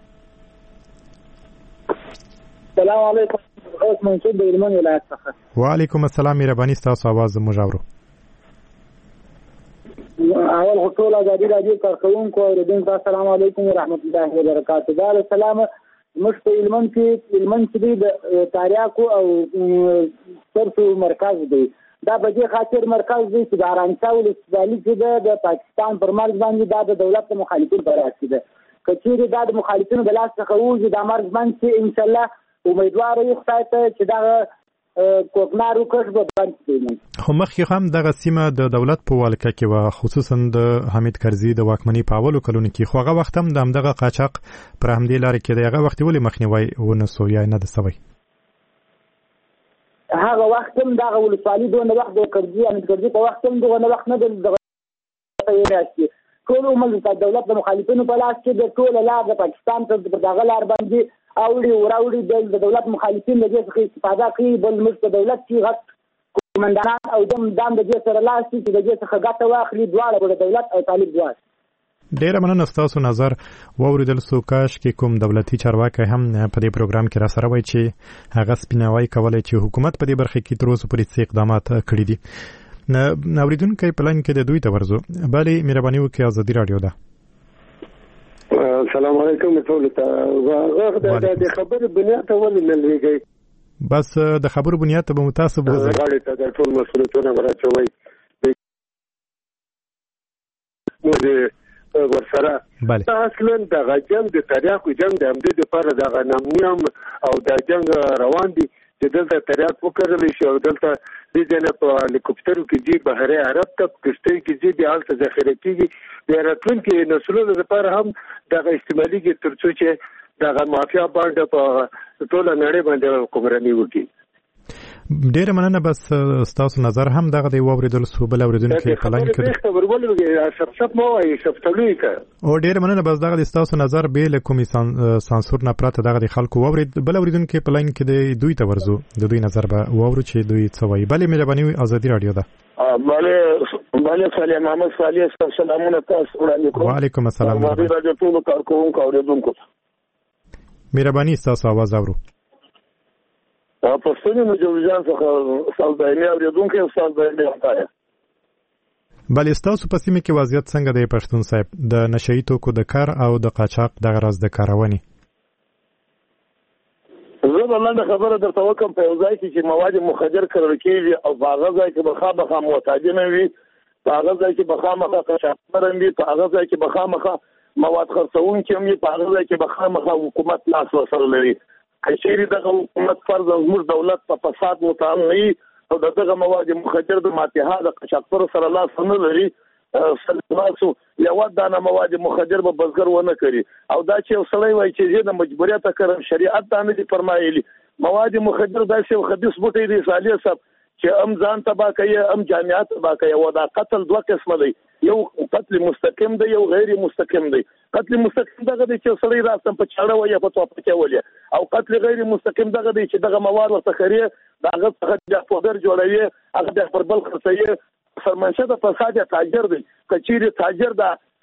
السلام علیکم. اوس منصور د هلمند ولایت څخه.
وعلیکم السلام. مهرباني ستاسو आवाज موږ اورو.
اول ټول ازادي رادیو کارکونکو اوریدونکو السلام علیکم ورحمت الله وبرکاته. دا سلام موږ په هلمند کې هلمند کې د تاریاکو او سرسو مرکز دی. دا به دې خاطر مرکز دی چې د ارانچا ولسوالي کې د پاکستان پر مرز باندې دا د دولت مخالفین پر راځي ده. کچېرې دا د مخالفینو د لاس څخه وځي دا مرز باندې ان شاء الله امیدوار یو خدای ته چې دا کوکنارو کښ به باندې.
خو مخکې هم دغه سیمه د دولت په ولکه کې و خصوصا د حمید کرزي د واکمنۍ په اولو کلونو کې خو هغه وخت هم د همدغه قاچاق پر همدې لارې کې د هغه وخت ولې مخنیوی ونه سو یا نه د سوی.
هغه وخت هم دغه ولسوالي دونه وخت د کرزي حمید کرزي په وخت هم دغه وخت نه د راځي. ټول عمر د دولت د مخالفینو په لاس کې د ټول لار د پاکستان ته په دغه لار باندې اوړي وراوړي د دولت مخالفین د دې څخه استفاده کوي. بل موږ د دولت کې غټ کومندانان او دم دام د دې سره لاس چې د دې څخه ګټه واخلي دواړه د دولت او طالب دواړه.
ډیره مننه ستاسو نظر واوریدل سو. کاش کې کوم دولتي چارواکي هم په دې پروګرام کې را سره وای چې هغه سپیناوي کولای چې حکومت په دې برخه کې تر اوسه پورې څه اقدامات کړی دي. اوریدونکو پلان کې د دوی ته ورزو. بلې مهرباني وکړئ ازادي رادیو ده.
السلام علیکم ټول ته. هغه د خبرې بنیاد ته ولې نه لګي.
بس د خبرو بنیاد ته به متاسب وځي.
غاړي ته د ټول مسؤلیتونه ورچوي. نو ورسره اصلا د جنگ د تاریخ جنگ د امدې لپاره د غنمنیم او د جنگ روان دي چې دلته تاریخ وکړل شي او دلته د جن په هلیکوپټرو کې دی بهره عرب ته کشته کې دی د حالت ذخیره کیږي د راتلونکو نسلونو لپاره هم د استعمالي کې ترڅو چې د مافیا باندې په ټول نړۍ باندې حکمراني وکړي.
ډیره مننه. بس ستاسو نظر هم دغه دی واوریدل سو. بل اوریدونکو پلان کې
خبر ولرګي شپ شپ مو وايي شپ تلوي کا
او ډیره مننه. بس دغه ستاسو نظر به له کومي سانسور نه پراته دغه خلکو واورید. بل اوریدونکو پلان کې دی دوی ته ورزو د دوی نظر به واورو چې دوی څه وایي. بلې مهرباني ازادي رادیو ده.
بله بله صالح محمد صالح سلامونه تاسو وړاندې.
وعلیکم السلام.
ازادي رادیو ټول کارکونکو اوریدونکو
مهرباني تاسو आवाज اورو.
پښتون مجوزان څخه سالباینه اوریدونکو او سالباینه وتایا.
بلې ستاسو په سیمه کې وضعیت څنګه دی پښتون صاحب د نشئی توکو د کار او د قاچاق د غرض د کارونې؟
زه بلنده خبره درته وکم په یو ځای کې چې مواد مخدر کارول کېږي او په هغه ځای کې بخامخه معتادین وي، په هغه ځای کې بخامخه قاچاقبران وي، په هغه ځای کې بخامخه مواد خرڅونکي هم وي، په هغه ځای کې بخامخه حکومت لاس ورسره لري. کچېرې دغه حکومت فرض زموږ دولت په فساد متهم نه وي او دغه مواد مخدر د ماتحه د قاچاقبرو سره لاس نه لري. سلاسو یو دانه مواد مخدر به بزګر ونه کوي او دا چې وسړی وای چې د مجبوریت کړم شریعت باندې دي فرمایلی مواد مخدر داسې خبيث بوټي دي صالح صاحب چې ام ځان تبا کوي ام جامعات تبا کوي او دا قتل دوه قسمه دی، یو قتل مستقیم دی یو غیر مستقیم دی. قتل مستقیم دغه دی چې وسړی راستم په چاړه وي په توپ کې ولې او قتل غیر مستقیم دغه دی چې دغه مواد ورته خري دغه څخه د پودر جوړوي هغه د خپل خرڅي فرمانشه د فساد تاجر دی. کچيري تاجر دا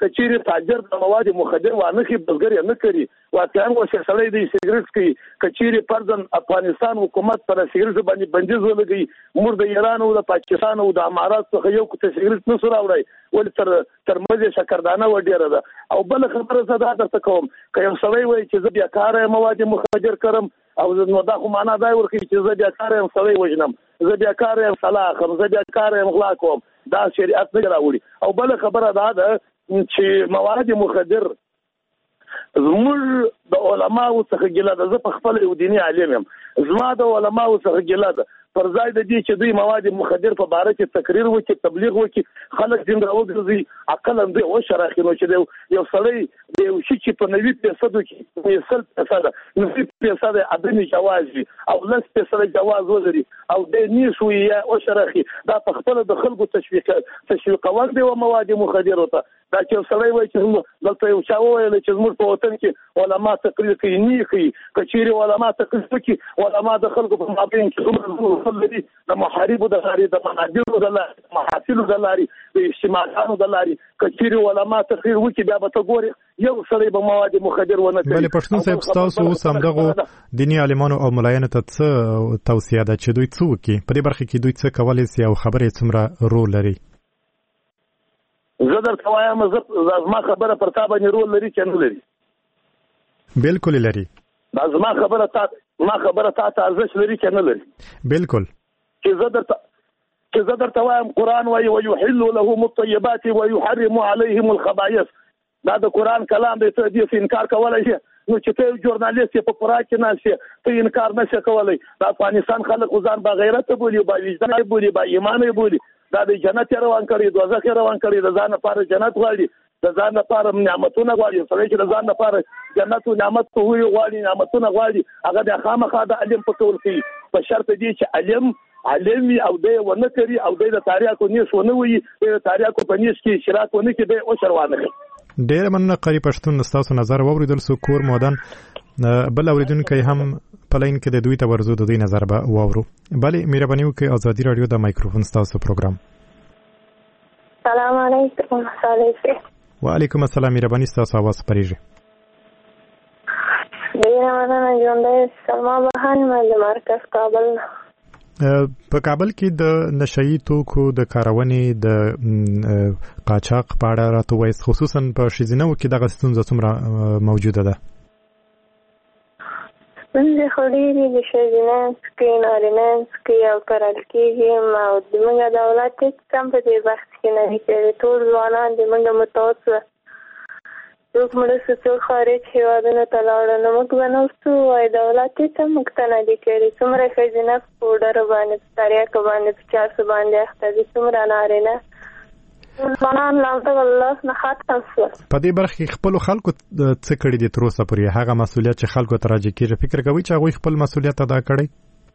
کچېرې تاجر د مواد مخدر وانه کې بزګر یې نه کوي واقعا وسه سړی دی سیګریټ کوي کچېرې پردن افغانستان حکومت پر سیګریټ باندې بندیز ولګي مور د ایران او د پاکستان او د امارات څخه یو څه سیګریټ نه سره راوړي ول تر تر مزه شکردانه و ډیره ده او بل خبره زده درته کوم که یو سړی وایي چې زه بیا کار مواد مخدر کړم او نو دا خو معنا دا ورکوي چې زه بیا کار یم سړی وژنم زه بیا کار یم صلاح هم زه بیا کار یم غلا کوم دا شریعت نه راوړي او بل خبره دا ده چې مواد مخدر زموږ د علماو څخه ګیله ده زه په خپل یو دیني عالم یم زما د علماو څخه ګیله ده پر ځای د دې چې دوی مواد مخدر په باره کې تقریر وکړي تبلیغ وکړي خلک دین راوګرځي عقل هم دوی وشراخي نو چې یو سړی د یو شي چې په نوي پیسدو کې یې سل پیسده نوي پیسده عدمي جواز وي او لس پیسده جواز ولري او د نیسو یې وشراخي دا په خپل د خلکو تشویق تشویقول دی او مواد مخدر وته دا چې سړی وایي چې دلته یو چا وویل چې زموږ په وطن کې علما تقریر کوي نه کوي کچېرې علما تقریر کوي علما د خلکو په مابین کې څومره خلک دي د محاربو د لارې د مناجرو د لارې محاصلو د لارې د اجتماعاتو د لارې کچېرې علما تقریر وکړي بیا به ته ګورې یو سړی به مواد مخدر ونه کوي.
بلې پښتون صاحب ستاسو اوس همدغو دیني عالمانو او ملایانو ته څه توصیه ده چې دوی څه وکړي په دې برخه کې دوی څه کولی سي او خبرې څومره رول لري؟
زه درته وایم زما خبره پر تا باندې رول لري چې نه لري؟
بالکل لري.
دا زما خبره تا ما خبره تا ته ارزښت لري چې نه لري؟
بالکل.
چې زه درته چې زه درته وایم قرآن وایي ويحل لهم الطيبات ويحرم عليهم الخبائث دا د قرآن کلام دی ته دې انکار کولی شي نو چې ته یو ژورنالیست یې په قرآن کې ناست یې ته انکار نه شې کولی د افغانستان خلک ځان با غیرته بولي با وجدان یې بولي با ایمان یې بولي دا د جنت یې روان کړي دوزخ یې روان کړي د ځان لپاره جنت غواړي د ځان لپاره نعمتونه غواړي سړی چې د ځان لپاره جنت او نعمت ته وي غواړي نعمتونه غواړي هغه د خامخا د علم په تول کوي په شرط دی چې علم علم او دی ونه کوي او دی د تاریخ نیس ونه وي د تاریخ په نیس کې شراک ونه کوي دی او شروانه کوي.
ډېر مننه قاری پښتون تاسو نظر واوریدل سو کور مودن بل اوریدونکو هم پلاین کې د دوی ته ورزو د دوی نظر به واورو. بله مهرباني وکړئ ازادي رادیو د مایکروفون تاسو پروګرام.
سلام علیکم. علیکم
وعلیکم السلام. مهرباني تاسو आवाज پریږي.
ډېر مننه ژوندۍ سلما بهان مې مرکز کابل.
په کابل کې د نشئی توکو د کارونې د قاچاق په اړه راته وایي خصوصا په ښځینه کې دغه ستونزه څومره موجوده ده؟
ستونزې خو ډېرې دي ښځینه څکي نارینه څکي او کرل کېږي او زموږ دولت هېڅ هم په دې بحث کې نه دي کړي ټول ځوانان زموږ متوسط څوک مړه شو څوک خارج هېوادونو ته لاړه نو موږ به نه وسو وایي دولت هېڅ هم موږ ته نه دي کړي څومره ښځینه په پوډرو باندې په تریاکو باندې په چاسو باندې اخته دي څومره نارینه ځوانان له همدغه لاس نه ختم شول.
په دې برخه کې خپلو خلکو څه کړي دي تر اوسه پورې هغه مسؤلیت چې خلکو ته راجع کېږي فکر کوئ چې هغوی خپل مسؤلیت ادا کړی؟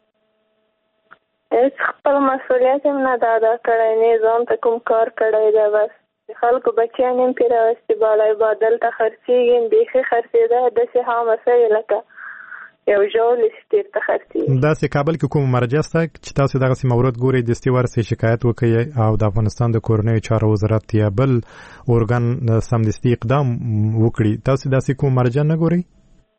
هېڅ خپل مسؤلیت هم نه ده ادا کړی نه ځان ته کوم کار کړی ده بس خلکو بچیان هم پرې راوستي بالای بادل ته خرڅېږي بیخي خرڅېده داسې حامسه یې لکه یو ژول چې تېر ته خرڅېږي.
داسې کابل کې کوم مرجع شته چې تاسو دغسې مورد ګورئ دستي ورسئ شکایت وکړئ او د افغانستان د کورنیو چارو وزارت یا بل ارګان سمدستي اقدام وکړي تاسو داسې کوم مرجع نه ګورئ؟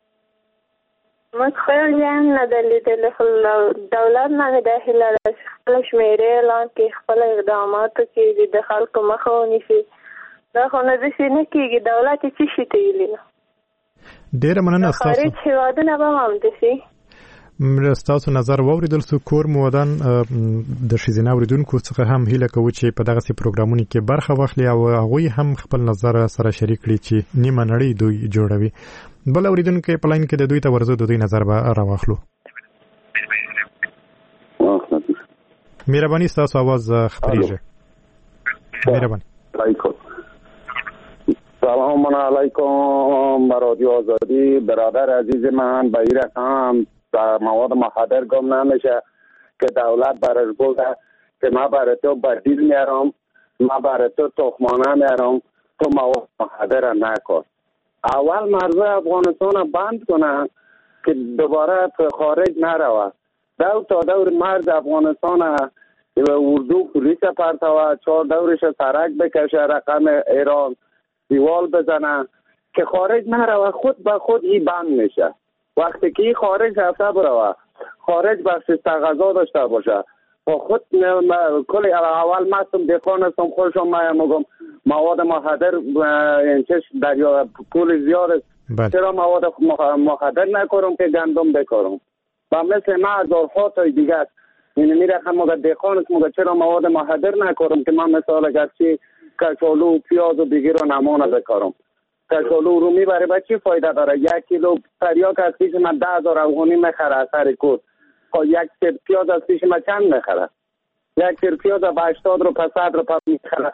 موږ خپل ځان نه ده لیدلی خو دولت نه مې دا هیله ده چې خپله شمېرې اعلان کړي خپله اقدامات وکړي د خلکو مخه ونیسي دا خو نه داسې نه کېږي دولت یې څه شي ته ویلي نو
ډېره مننه ستاسو.
خارج هېوادونه به هم همداسې
ستاسو نظر واوریدل سو کور مودن د ښځینه اوریدونکو څخه هم هیله کوو چې په دغسې پروګرامونو کې برخه واخلي او هغوی هم خپل نظر سره شریک کړي چې نیمه نړۍ دوی جوړوي. بل اوریدونکو په لاین کې د دوی ته ورزو د دوی نظر به راواخلو. مهرباني ستاسو आवाज خپریږي. مهرباني.
سلام علیکم رادیو آزادی برادر عزیز من به این رقم مواد مخدر گم نمیشه که دولت برش گفته که ما برای تو بدیل میارم ما برای تو تخمانه میارم تو مواد مخدر نکن اول مرز افغانستان بند کنه که دوباره خارج نروه دو تا دور مرز افغانستان اردو پولیس پرتوه چهار دورش سرک بکشه رقم ایران دیوال بزنه که خارج نروه، خود به خود این بند میشه. وقتی که این خارج رفته بروه، خارج بر سیستم غذا داشته باشه و خود کل اول مستم دخان هستم خودشم میگم مواد مخدر اینچش دریا پول زیاد است، چرا مواد مخدر نکارم که گندم بکارم؟ و مثل ما هزارها تای دیگه است. یعنی میره مگه دخان است، مگه چرا مواد مخدر نکارم که من مثال اگر چی کچالو و پیاز و دیگه رو نمونه بکارم. کچالو رو میبره به چی فایده داره؟ یک کیلو تریاک از پیش من ده هزار افغانی میخره سر کود. خب یک سر پیاز از پیش من چند میخره؟ یک سر پیاز به هشتاد رو پس صد رو پس میخره.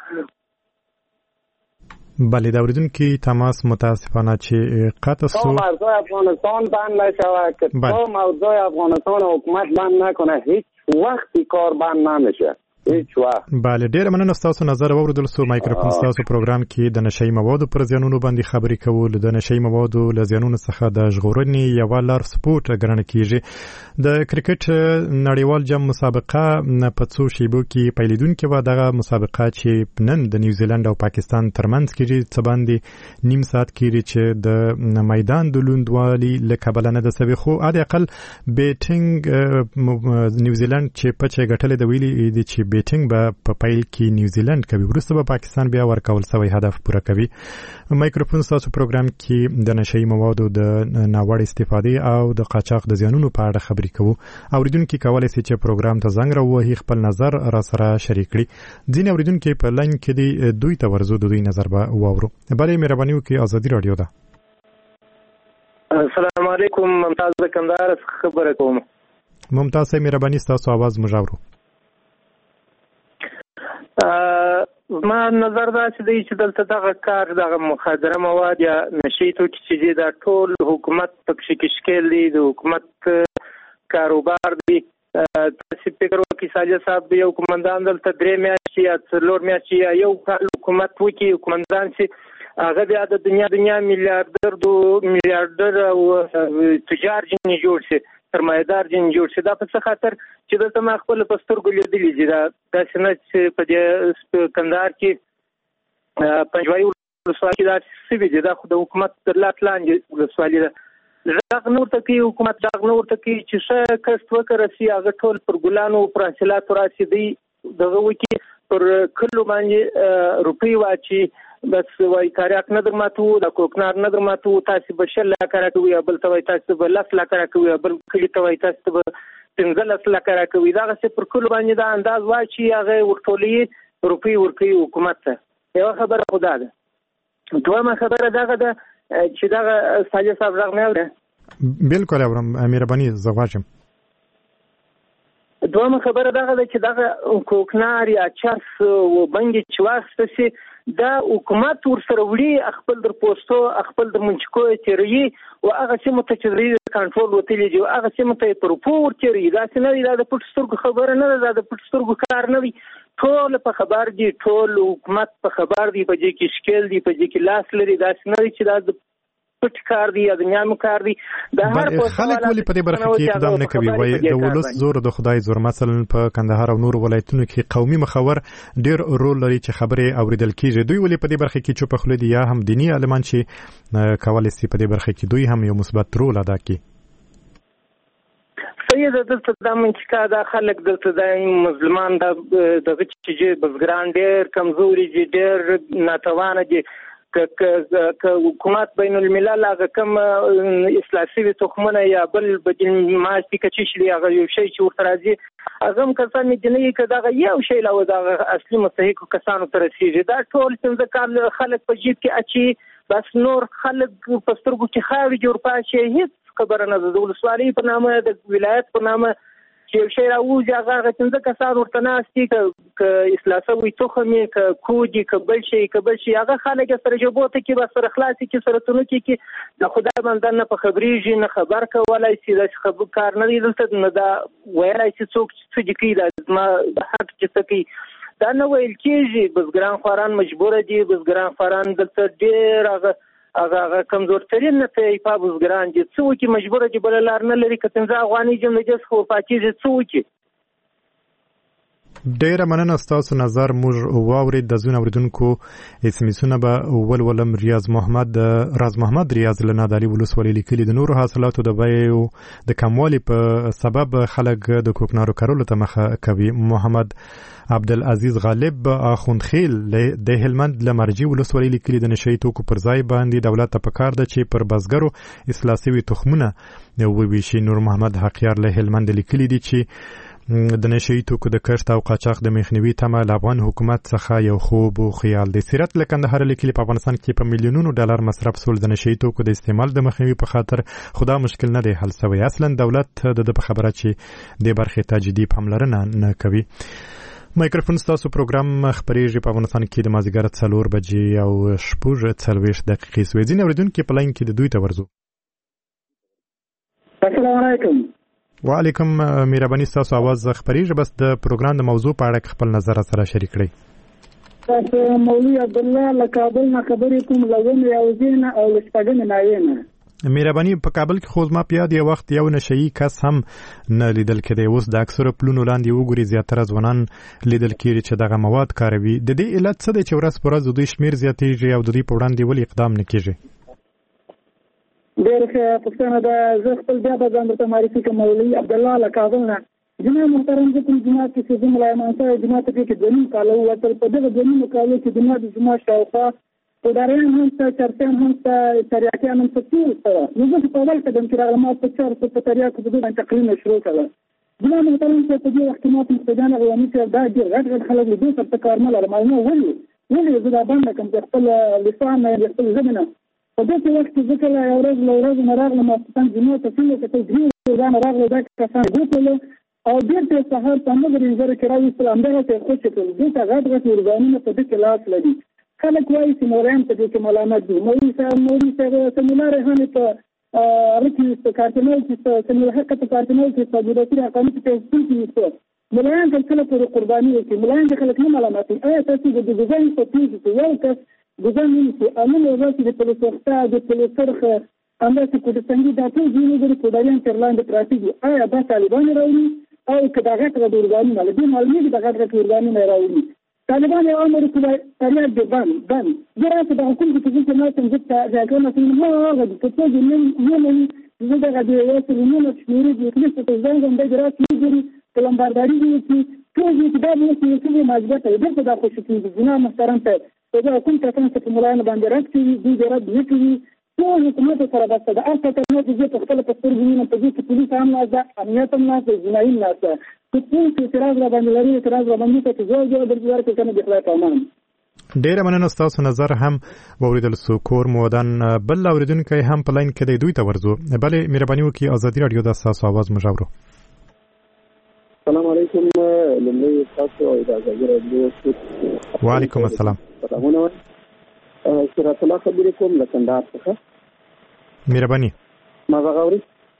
بله د اوریدونکي تماس متاسفانه چې قطع سو.
تا موضوع افغانستان بند نشوه که تا موضوع افغانستان حکومت بند نکنه هیچ وقتی کار بند نمیشه.
بله ډیره مننه ستاسو نظر واوریدل سو. مایکروفون ستاسو پروګرام کې د نشئی موادو پر زیانونو باندې خبرې کول، د نشئی موادو له زیانونو څخه د ژغورنې یوه لار سپورټ ګڼل کیږي. د کرکټ نړیوال جام مسابقه په څو شیبو کې پیلیدونکې وه. دغه مسابقه چې نن د نیوزیلند او پاکستان ترمنځ کیږي، څه باندې نیم ساعت کیږي چې د میدان د لوندوالي له کبله نه ده سوي، خو حداقل بیټینګ نیوزیلند چې پچې ګټلې د ویلي دي چې بیټینګ به په پیل کې نیوزیلند کوي، وروسته به پاکستان بیا ورکول سوی هدف پوره کوي. مایکروفون ستاسو پروګرام کې د نشئی موادو د ناوړه استفادې او د قاچاق د زیانونو په اړه خبرې کوو. اوریدونکي کولی شي چې پروګرام ته زنګ راووهي، خپل نظر را سره شریک کړي. ځینې اوریدونکي په لاین کې دي، دوی ته ورځو، د دوی نظر به واورو. بلې مهرباني وکړئ، ازادي راډیو ده.
السلام علیکم، ممتاز د کندهار څخه خبره کوم.
ممتاز صاحب مهرباني ستاسو आवाज موږ اورو.
ما نظر دا چې دی چې دلته دغه کار دغه مخدره مواد یا نشي توکي چې دی دا ټول حکومت پکې کشکل دی، د حکومت کاروبار دی. تاسو فکر وکړئ ساجد صاحب یو قومندان دلته درې میاشتې یا څلور میاشتې یا یو کال حکومت وکړي، قومندان چې هغه بیا د دنیا دنیا میلیارډر دو میلیارډر او تجار جنې جوړ شي، سرمایدار جن جوړ شي. دا په څه خاطر چې دلته ما خپل په سترګو لیدلي دي. دا داسې نه چې په دې کندهار کې پنجوایي ولسوالي کې داسې سوي دي، دا خو د حکومت تر لاس لاندې ولسوالي ده. غږ نه ورته کوي حکومت، غږ نه ورته کوي چې ښه کسب وکړسي، هغه ټول پر ګلانو پر حاصلاتو راسي دی دغه وکړي، پر کلو باندې روپۍ واچي، بس وای تاریخ نه در ماتو، د کوکنار نه در ماتو، تاسو به شل لاکه راکوي، بل ته وای تاسو به لس لاکه راکوي، بل کلی ته وای تاسو به پنځلس لاکه راکوي. دغه څه پر کلو باندې دا انداز واچي، هغه ورټولي روپۍ ورکوي حکومت ته. یو خبره خدا ده. دویمه خبره دغه ده چې دغه ساجد صاحب غږ نه اوري.
بالکل اورم، مهرباني زه غواړم.
دویمه خبره دغه ده چې دغه کوکنار یا چرس و بنګ چې واخسته سي، دا حکومت ورسره وړي، خپل در پوسټو خپل د منچکو تیری او هغه سیمه ته چې کنټرول وتلی دی، هغه سیمه ته پر پور تیری. دا څنګه دی؟ دا د پټ سترګو خبره نه ده، دا د پټ سترګو کار نه دی. ټول په خبر دي، ټول حکومت په خبر دی، په دې کې شکل دی، په دې کې لاس لري. دا څنګه دی چې دا د پټ کار دی یا د نیامو کار دی؟ د هر
خلک ولې په دې برخه کې اقدام نه کوي؟ وایي د ولس زور د خدای زور. مثلا په کندهار او نور ولایتونو کې قومي مخور ډیر رول لري چې خبرې اوریدل کیږي. دوی ولې په دې برخه کې چوپ خله دي؟ یا هم دینی عالمان چې کولای شي په دې برخه کې دوی هم یو مثبت رول ادا کړي؟
سید دلته د منځکا د خلک دلته د مسلمان د دغه چې بزګران ډیر کمزوري دي، ډیر ناتوانه دي. که حکومت بین الملل هغه کم اصلاح شوي تخمونه یا بل بدیل معاش دي که څه شي هغه یو شی چې ورته راځي، هغه هم کسان مدینه که دغه یو شی له دغه اصلي مستحقو کسانو ته رسېږي. دا ټول پنځه کال خلک په جیب کې اچي، بس نور خلک په سترګو کې خاورې جوړ پاشي. هېڅ خبره نه ده. د ولسوالۍ په نامه، د ولایت په نامه چې یو شی راوځي، هغه هغه پنځه کسان ورته ناست دي، که اصلاح شوی تخم یې، که کود یې، که بل شی که بل شي، هغه خلک یې سره جوبو ته کې، به سره خلاص کړي، سره تونکي کې. د خدای بنده نه په خبرېږي، نه خبر کولی شي. داسې کار نه دی دلته، نه دا ویلی شي څوک څه دي کوي، دا زما حق چې څه کوي دا نه ویل کېږي. بزګران خواران مجبوره دي، بزګران خواران دلته ډېر هغه هغه هغه کمزورترین نه په بزګران دي. څه وکړي؟ مجبوره دي، بله لار نه لري. که پنځه افغانۍ جمله جز خو پاتېږي، څه وکړي؟
ډیره مننه ستاسو نظر موږ واورید د زون اوریدونکو اسمیسونه به ولولم ریاض محمد راز محمد ریاض له نادعلي ولسوالۍ لیکلي د نورو حاصلاتو د بیو د کموالي په سبب خلک د کوکنارو کارولو ته مخه کوي. محمد عبدالعزیز غالب اخوندخیل د هلمند له مرجي ولسوالۍ لیکلي د نشئی توکو پر ځای باندې دولت ته پکار ده چې پر بزګرو اصلاح شوي تخمونه وویشي. نور محمد حقیار له هلمند لیکلي دي چې د نشئی توکو د کښت او قاچاق د مخنیوي تمه له افغان حکومت څخه یو خوب او خیال دی. سیرت له کندهار لیکلي په افغانستان کې په میلیونونو ډالر مصرف سول د نشئی توکو د استعمال د مخنیوي په خاطر خدا مشکل نه دی حل شوی. اصلا دولت د په خبره چې د برخې ته جدي پاملرنه نه کوي. مایکروفون ستاسو پروګرام خبرېږي په افغانستان کې د مازدیګر څلور بجې او شپږ څلوېښت دقیقې سوې. ځینې اورېدونکي په لاین کې د دوی ته ورځو.
السلام علیکم.
وعلیکم مهرباني ستاسو आवाज خبرېږي بس د پروګرام د موضوع په اړه خپل نظر سره شریک کړئ.
تاسو مولوی عبد الله له کابل نه خبرې کوم لون یو زین او لشپګن ناینه.
مهرباني په کابل کې خو زما په یاد یو وخت یو نشئی کس هم نه لیدل کېدی. اوس د اکثره پلونو لاندې وګوري زیاتره ځوانان لیدل کېږي چې دغه مواد کاروي. د دې علت څه دی چې ورځ په ورځ د دوی شمیر زیاتېږي او د دوی په وړاندې ولې اقدام نه کېږي؟
ډېر ښه پوښتنه ده. زه خپل بیا به ځان درته معرفي کوم. مولوي عبدالله له کابل نه. جناب محترم زه کوم جومات کې چې زه ملا امان صاحب جومات کې کې دوه نیم کاله ووتل. په دغه دوه نیمو کالو کې جومات د جومات شاوخوا پوداریان هم شته، چرسیان هم شته، تریاکیان هم شته، ټول شته. نو زه په اول قدم کې راغلم ما په چرسو په تریاکو په دوی باندې تقریرونه شروع کړل. جناب محترم صاحب په دې وخت کې ما ته مقتدیان غلامي صاحب دا ډېر غټ غټ خلک له دوی سره کار نه لرم. نو ولې ولې زه دا بنده کړم چې خپل لسان نه خپل ژبه نه په دې وخت کې ذکر یو ورځ له ورځې نه راغلم افغانستان جمعه ته څنګه چې دوی ځان راغله دا کسان ګوتل او ډېر ته سهار په موږ رینځر کې راوستل همدغه څه خوشې کړل. دوی ته غټ غټ ورځانونه په دې کې لاس لري. خلک وایي چې مولایان په دې کې ملامت دي. مولوي صاحب مولوي صاحب سمولار هم په رکی په کارتنل کې سمول حق په کارتنل کې په دې قانون کې څه کې مولایان کله پر قرباني کوي. مولایان خلک نه ملامت دي. آیا تاسو د ګزین په پیږي چې یو کس ګزین نیسي امن او راځي د پولیسورتا د پولیسرخه انداسه په څنګه دا ټول ځینې د پوداریان ترلاندې پراتی دي. آیا دا طالبان راوړي او کدا غټ غټ ورغاني نه دي معلومي دا غټ غټ ورغاني نه راوړي. طالبان یو امر کوي تریاک دی بان بان زراعت د حکومت په څیر نه څنګه چې راځي نو نو هغه د څه دي نو نو زه دا غږی یو څه نو نو چې لري د خپل څه ځان د زراعت لري کلمبارداري دي چې ټول دې دا مو چې څه ماجبه ته د دا خوشی کې جناب محترم ته دا کوم څه چې مولانه باندې راځي دي زراعت دي ټول حکومت سره بس دا اصل ته نه دي چې خپل په سترګو په دې کې پولیس هم نه ده امنیت هم نه ده جنایي نه ده ټول څه اعتراض را باندې لري اعتراض را باندې ته زوړ زوړ درځوار کې کنه د خپل تمام.
ډیره مننه تاسو نظر هم ووریدل سو کور مودان بل اوریدونکو هم په لاین کې دی دوی ته ورزو. بلې مهرباني وکړئ ازادي رادیو د تاسو आवाज مجاورو.
السلام علیکم لمړی تاسو او د ازادي رادیو.
وعلیکم السلام.
سلامونه. سره الله خبرې کوم له کندهار څخه.
مهرباني.
ما غواړم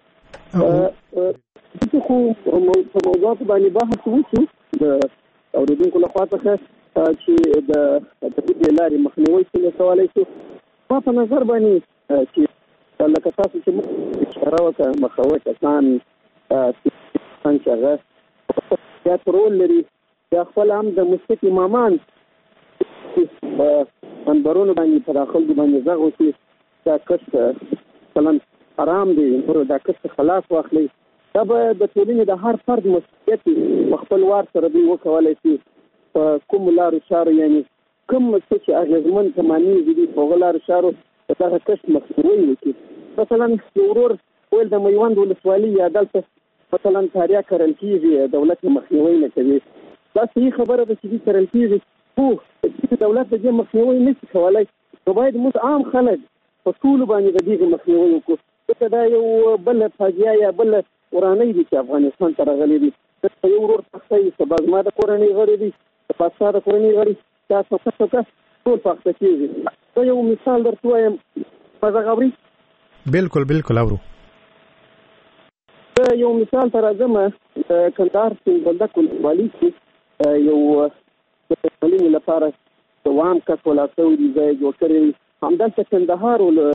چې خو په موضوع باندې بحث وکړو د اوریدونکو لخوا څخه چې د تبدیل لارې مخنیوي څنګه کولای شو. ما په نظر باندې چې لکه تاسو چې اشاره وکړه مخاوي کسان څنګه هغه یا رول لري یا خپل هم د مستقیم امامان په منبرونو باندې په داخل باندې زغ وسی دا کس مثلا آرام دی نور دا کس خلاص واخلي. دا به د ټولنې د هر فرد مسؤلیت خپل وار سره دی وکولای شي په کوم لارو چارو یعنی کوم څه چې اغیزمن کمانیږي دي په لارو چارو دغه کس مخنیوي وکړي. مثلا ورور ول د میوند ولسوالۍ یا دلته مثلا تاریخ کرل کیږي دولت مخنیوي نه کوي. دا صحیح خبره ده چې کرل کیږي خو چې دولت د مخنیوي نشي کولای نو باید موږ عام خلک په ټول باندې د دې مخنیوي وکړو. دا یو بل فاجعه یا بل ورانه دي چې افغانستان ته راغلي دي. یو ورور پخته سبا زما د کورنۍ غړي دي د پاسا د کورنۍ غړي تاسو څه څه ټول پخته کیږي. دا یو مثال درته وایم. مزه غوړي
بالکل بالکل اورو.
دا یو مثال تر ازمه کندهار سیند بلدک ولسوالۍ کې یو د تعلیم لپاره دوام کس ولا سعودي ځای جوړ کړی. همدلته کندهار